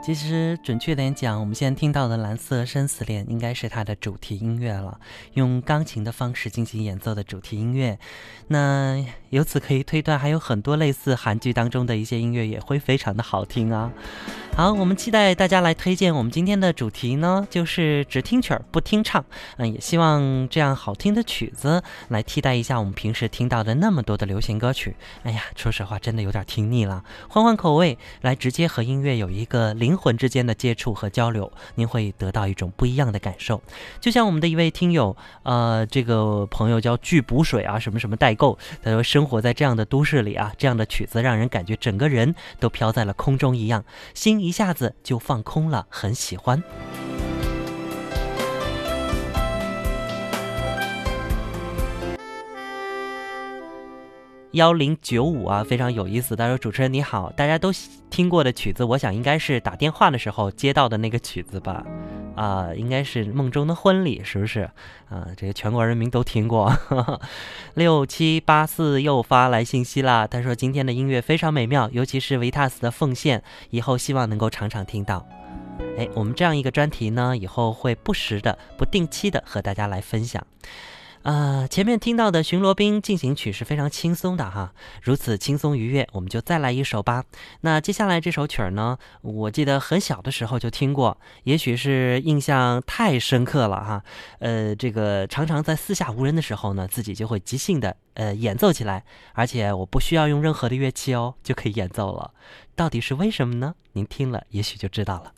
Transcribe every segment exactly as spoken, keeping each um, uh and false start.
其实准确点讲，我们现在听到的《蓝色生死恋》应该是它的主题音乐了，用钢琴的方式进行演奏的主题音乐。那由此可以推断，还有很多类似韩剧当中的一些音乐也会非常的好听啊。好，我们期待大家来推荐我们今天的主题呢，就是只听曲儿不听唱。嗯，也希望这样好听的曲子来替代一下我们平时听到的那么多的流行歌曲。哎呀，说实话真的有点听腻了，换换口味，来直接和音乐有一个灵魂之间的接触和交流，您会得到一种不一样的感受。就像我们的一位听友，呃，这个朋友叫巨补水啊，什么什么代购，他说生活在这样的都市里啊，这样的曲子让人感觉整个人都飘在了空中一样，心一下子就放空了，很喜欢。幺零九五啊，非常有意思。他说：“主持人你好，大家都听过的曲子，我想应该是打电话的时候接到的那个曲子吧？啊、呃，应该是《梦中的婚礼》，是不是？啊、呃，这个全国人民都听过。六七八四又发来信息啦，他说今天的音乐非常美妙，尤其是维塔斯的奉献，以后希望能够常常听到。哎，我们这样一个专题呢，以后会不时的、不定期的和大家来分享。”呃，前面听到的巡逻兵进行曲是非常轻松的哈，如此轻松愉悦，我们就再来一首吧。那接下来这首曲儿呢，我记得很小的时候就听过，也许是印象太深刻了哈。呃，这个常常在四下无人的时候呢，自己就会即兴的呃演奏起来，而且我不需要用任何的乐器哦，就可以演奏了。到底是为什么呢？您听了也许就知道了。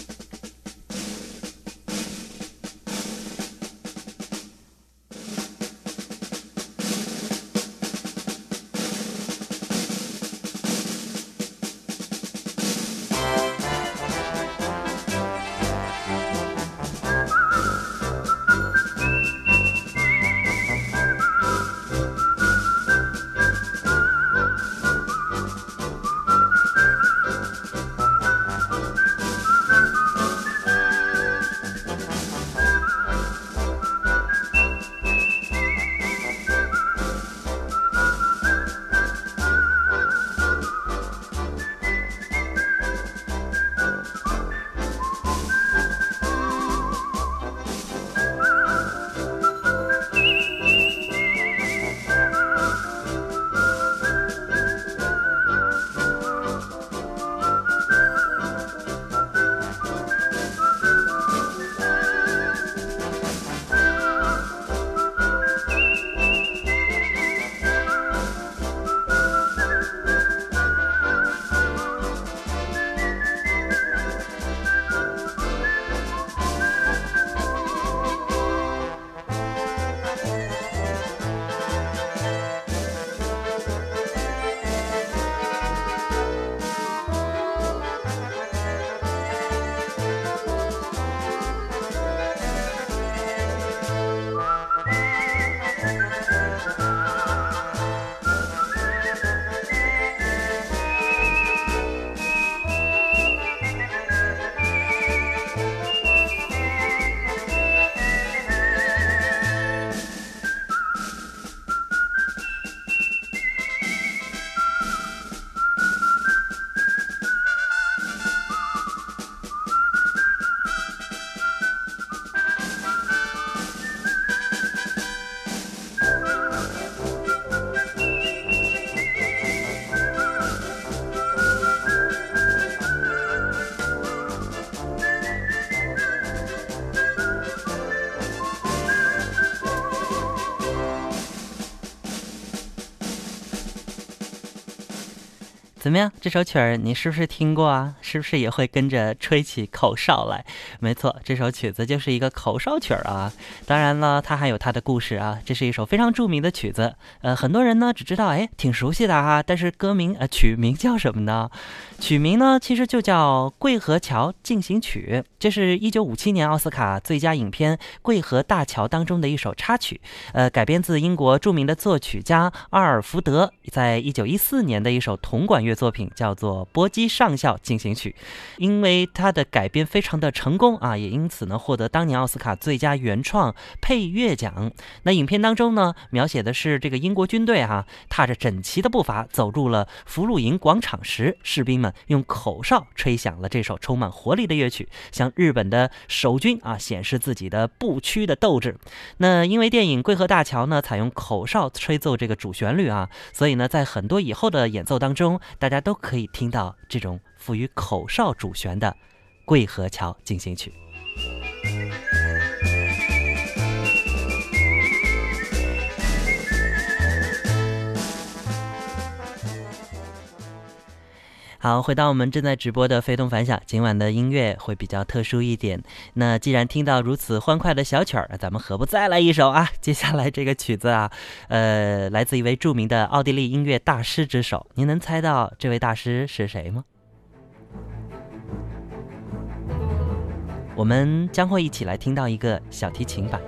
怎么样？这首曲儿你是不是听过啊？是不是也会跟着吹起口哨来？没错，这首曲子就是一个口哨曲儿啊。当然了，它还有它的故事啊。这是一首非常著名的曲子，呃，很多人呢只知道哎挺熟悉的啊，但是歌名呃曲名叫什么呢？曲名呢其实就叫《桂河桥进行曲》，这是一九五七年奥斯卡最佳影片《桂河大桥》当中的一首插曲，呃，改编自英国著名的作曲家阿尔福德在一九一四年的一首铜管乐作品，叫做《波姬上校进行曲》。 曲，因为它的改编非常的成功啊，也因此呢获得当年奥斯卡最佳原创配乐奖。那影片当中呢，描写的是这个英国军队哈、啊，踏着整齐的步伐走入了俘虏营广场时，士兵们用口哨吹响了这首充满活力的乐曲，向日本的守军啊显示自己的不屈的斗志。那因为电影《桂河大桥》呢采用口哨吹奏这个主旋律啊，所以呢在很多以后的演奏当中，大家都可以听到这种赋予口哨主旋的《桂河桥进行曲》。好，回到我们正在直播的非同凡响，今晚的音乐会比较特殊一点。那既然听到如此欢快的小曲儿，咱们何不再来一首啊？接下来这个曲子啊，呃，来自一位著名的奥地利音乐大师之手，您能猜到这位大师是谁吗？我们将会一起来听到一个小提琴版。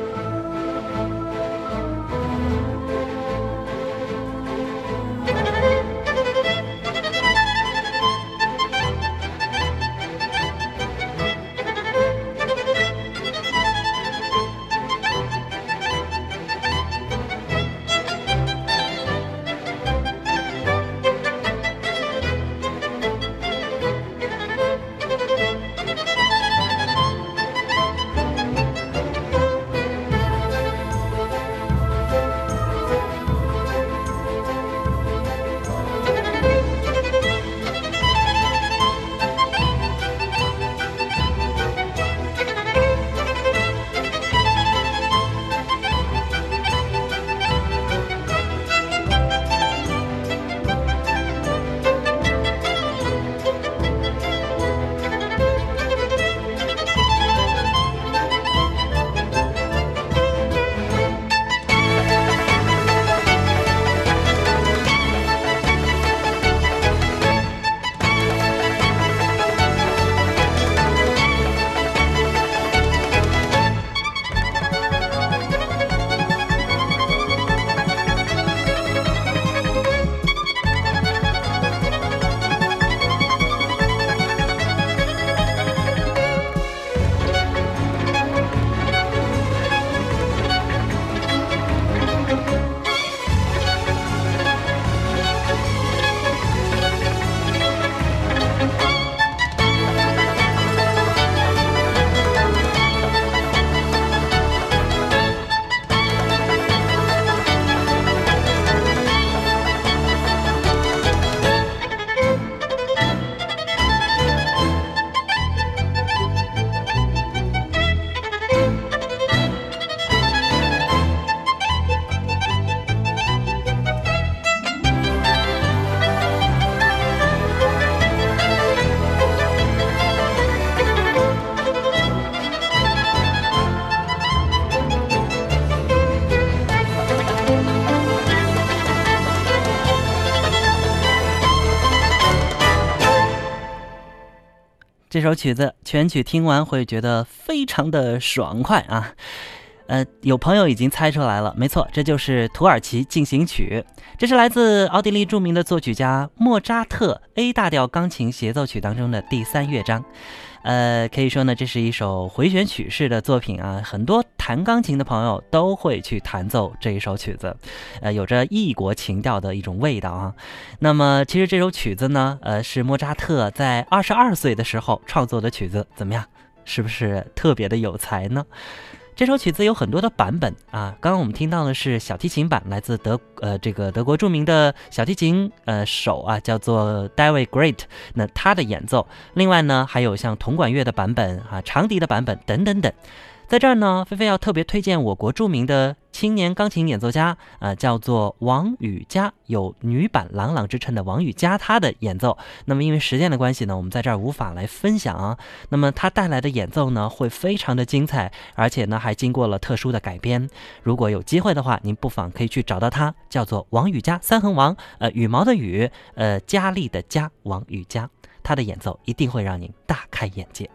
这首曲子全曲听完会觉得非常的爽快啊。呃，有朋友已经猜出来了，没错，这就是土耳其进行曲。这是来自奥地利著名的作曲家莫扎特 A 大调钢琴协奏曲当中的第三乐章。呃，可以说呢，这是一首回旋曲式的作品啊，很多弹钢琴的朋友都会去弹奏这一首曲子，呃，有着异国情调的一种味道啊。那么，其实这首曲子呢，呃，是莫扎特在二十二岁的时候创作的曲子，怎么样？是不是特别的有才呢？这首曲子有很多的版本啊，刚刚我们听到的是小提琴版，来自德呃这个德国著名的小提琴呃手啊，叫做 David Great， 那他的演奏。另外呢，还有像铜管乐的版本啊、长笛的版本等等等。在这儿呢，菲菲要特别推荐我国著名的青年钢琴演奏家，呃，叫做王羽佳，有女版郎朗之称的王羽佳，她的演奏。那么因为时间的关系呢，我们在这儿无法来分享啊。那么她带来的演奏呢，会非常的精彩，而且呢还经过了特殊的改编。如果有机会的话，您不妨可以去找到她，叫做王羽佳，三横王，呃，羽毛的羽，呃，佳丽的佳，王羽佳，她的演奏一定会让您大开眼界。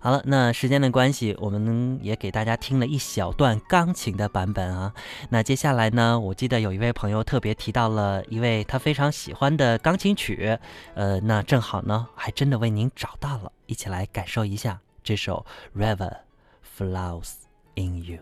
好了，那时间的关系，我们也给大家听了一小段钢琴的版本啊。那接下来呢，我记得有一位朋友特别提到了一位他非常喜欢的钢琴曲，呃，那正好呢，还真的为您找到了，一起来感受一下这首 River Flows in You。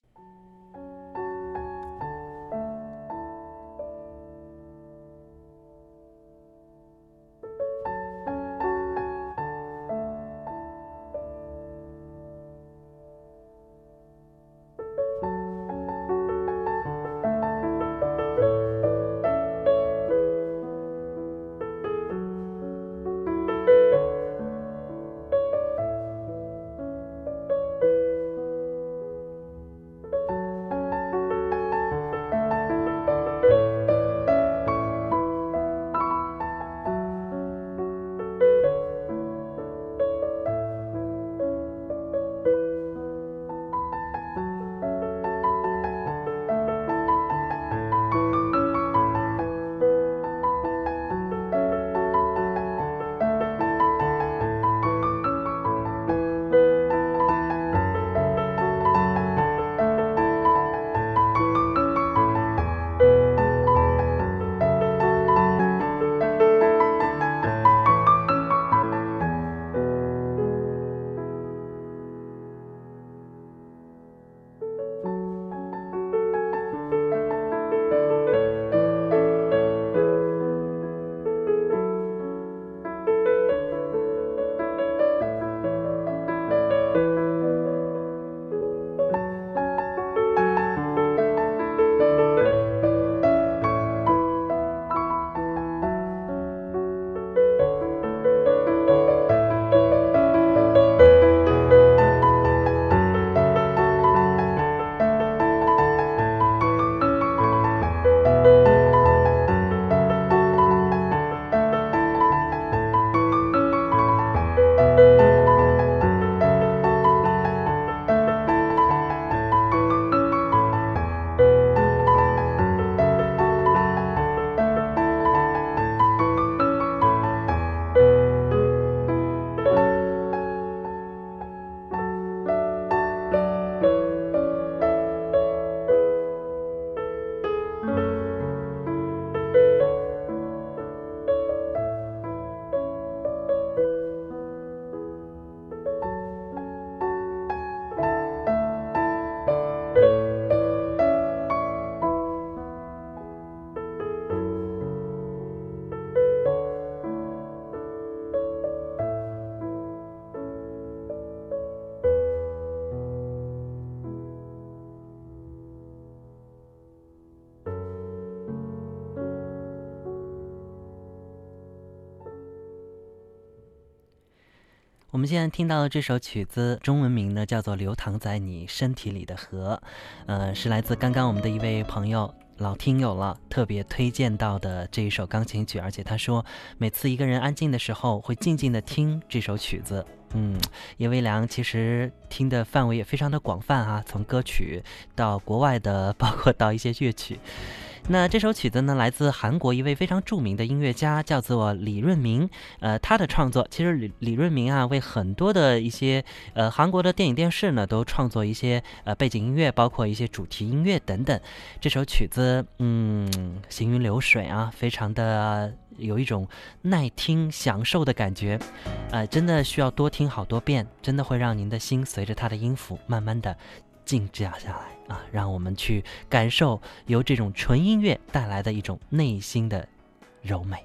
我们现在听到的这首曲子，中文名呢叫做《流淌在你身体里的河》，呃，是来自刚刚我们的一位朋友老听友了，特别推荐到的这一首钢琴曲，而且他说每次一个人安静的时候，会静静的听这首曲子。嗯，叶微凉其实听的范围也非常的广泛啊，从歌曲到国外的，包括到一些乐曲。那这首曲子呢，来自韩国一位非常著名的音乐家，叫做李润明。呃，他的创作其实李李润明啊，为很多的一些呃韩国的电影电视呢，都创作一些呃背景音乐，包括一些主题音乐等等。这首曲子，嗯，行云流水啊，非常的有一种耐听享受的感觉，呃，真的需要多听好多遍，真的会让您的心随着它的音符慢慢的静止下来啊，让我们去感受由这种纯音乐带来的一种内心的柔美。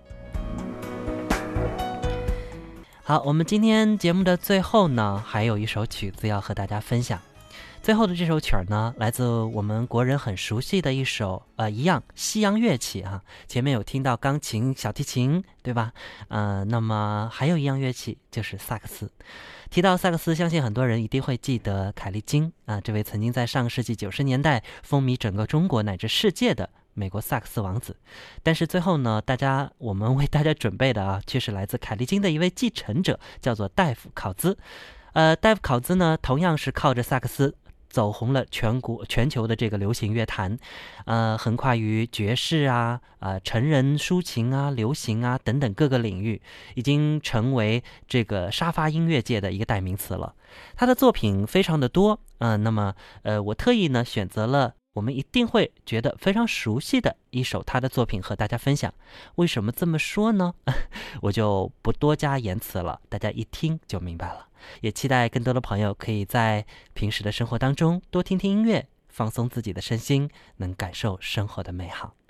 好，我们今天节目的最后呢，还有一首曲子要和大家分享。最后的这首曲儿呢，来自我们国人很熟悉的一首呃一样西洋乐器啊。前面有听到钢琴、小提琴，对吧？呃，那么还有一样乐器就是萨克斯。提到萨克斯，相信很多人一定会记得凯利金啊，这位曾经在上个世纪九十年代风靡整个中国乃至世界的美国萨克斯王子。但是最后呢，大家我们为大家准备的啊，却是来自凯利金的一位继承者，叫做戴夫考兹。呃，戴夫考兹呢，同样是靠着萨克斯走红了全国全球的这个流行乐坛，呃，横跨于爵士啊、呃成人抒情啊、流行啊等等各个领域，已经成为这个沙发音乐界的一个代名词了。他的作品非常的多，嗯、呃，那么呃，我特意呢选择了我们一定会觉得非常熟悉的一首他的作品和大家分享。为什么这么说呢？我就不多加言辞了，大家一听就明白了。也期待更多的朋友可以在平时的生活当中多听听音乐，放松自己的身心，能感受生活的美好。